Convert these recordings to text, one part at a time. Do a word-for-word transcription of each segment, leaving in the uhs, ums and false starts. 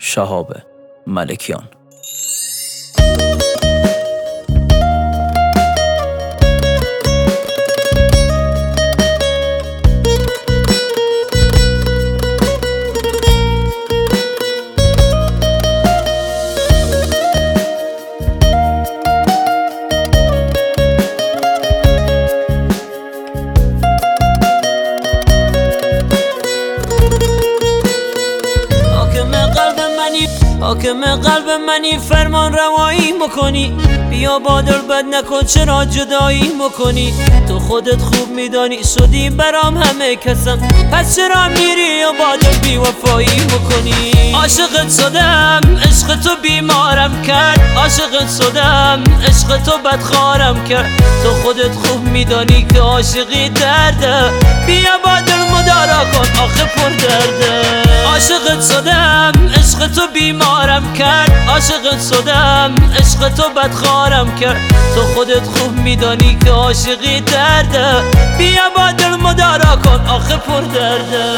شهاب ملکیان. حاکم قلب منی، فرمان روایی مکنی، بیا با دل بد نکن، چرا جدایی مکنی؟ تو خودت خوب میدانی شدی برام همه کسم، پس چرا میری و با دل بی وفایی مکنی؟ عاشقت شدم، عشق تو بیمارم کرد، عاشقت شدم، عشق تو بدخوارم کرد. تو خودت خوب میدانی که عاشقی درده، بیا با دل مدارا کن، آخه پر درده. عاشقت شدم، عشق تو بیمارم کرد، عاشقت شدم، عشق تو بدخوارم کرد. تو خودت خوب میدانی که عاشقی درده، بیا با دل مدارا کن، آخه پر درده.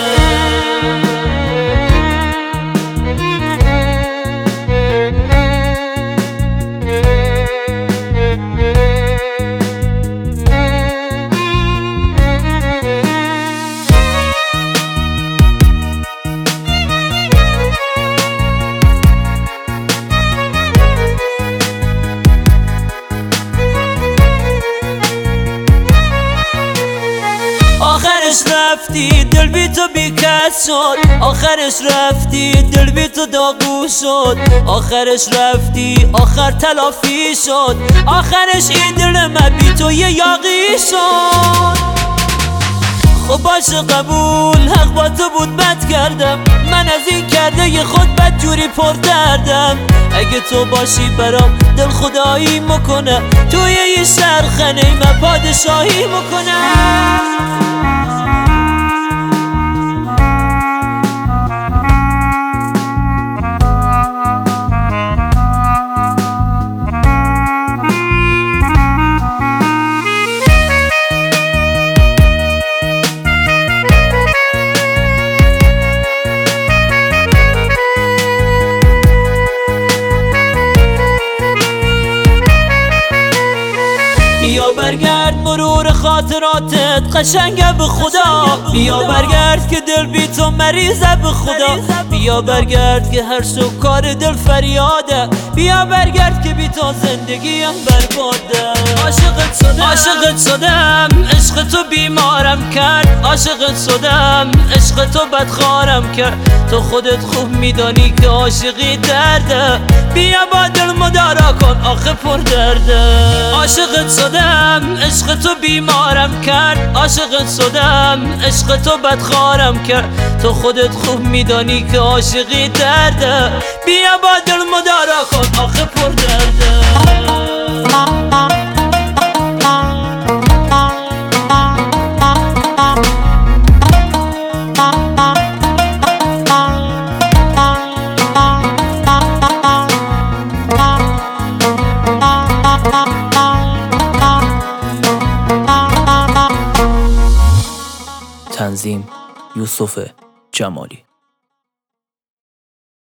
آخرش رفتی دل بی تو بیکس شد، آخرش رفتی دل بی تو داغو شد، آخرش رفتی آخر تلافی شد، آخرش این دل من بی تو یه یاغی شد. خب باشه قبول، حق با تو بود بد کردم، من از این کرده ی خود بد جوری پر دردم. اگه تو باشی برام دل خدایی مکنه، توی یه سرخنه من پادشاهی مکنم. بیا برگرد مرور خاطراتت قشنگه به خدا، بیا برگرد که دل بی تو مریضه به خدا، بیا برگرد که هر شب کار دل فریاده، بیا برگرد که بی تو زندگیم برباده. عاشقت شدم، عاشقت شدم، عشق تو بیمارم کرد، عاشقت شدم، عشق تو بدخوارم کرد. تو خودت خوب میدانی که عاشقی درده، بیا با دل مدارا کن، آخه پر درده. عاشقت شدم، عشق تو بیمارم کرد، عاشقت شدم، عشق تو بدخوارم کرد. تو خودت خوب میدانی که عاشقی درده، بیا با دل مدارا کن، آخه پر درده. تنظیم یوسف جمالی.